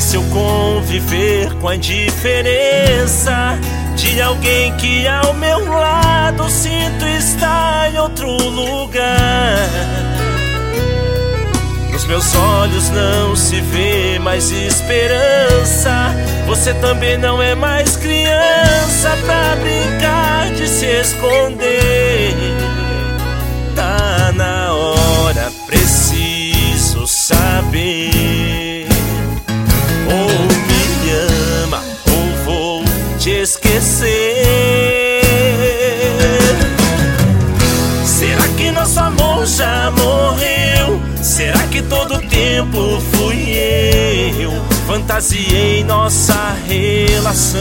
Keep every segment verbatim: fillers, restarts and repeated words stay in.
difícil conviver com a indiferença de alguém que ao meu lado sinto estar em outro lugar. Nos meus olhos não se vê mais esperança. Você também não é mais criança pra brincar de se esconder. Tá na hora, preciso saber. Ou me ama ou vou te esquecer. Será que nosso amor já morreu? Será que todo tempo fui eu? Fantasiei nossa relação.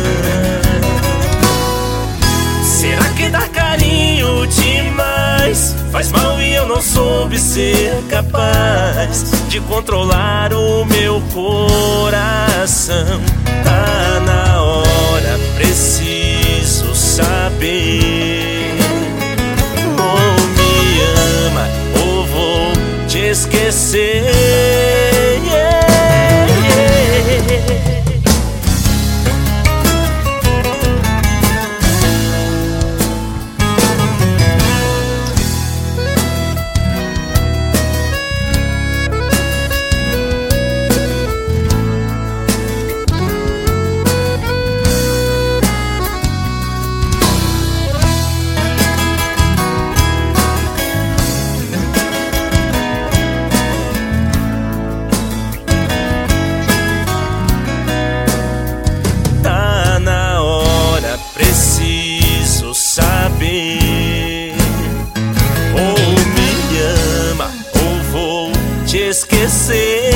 Será que dar carinho demais faz mal e eu não soube ser capaz de controlar o meu coração? Tá na hora, preciso saber. Ou me ama ou vou te esquecer. Yeah, yeah. Preciso saber. Ou me ama ou vou te esquecer.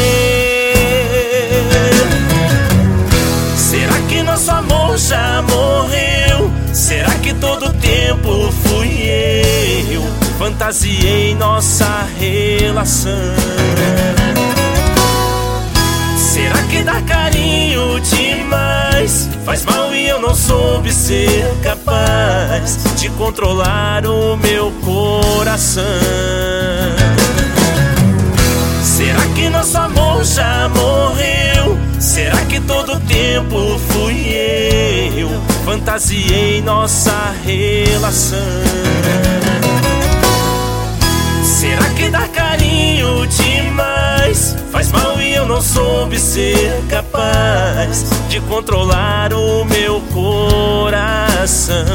Será que nosso amor já morreu? Será que todo tempo fui eu? Fantasiei nossa relação. Será que dar carinho demais faz mal e eu não soube ser capaz de controlar o meu coração? Será que nosso amor já morreu? Será que todo tempo fui eu? Fantasiei nossa relação. Será que dar carinho demais faz mal e eu não soube ser capaz de controlar o meu coração?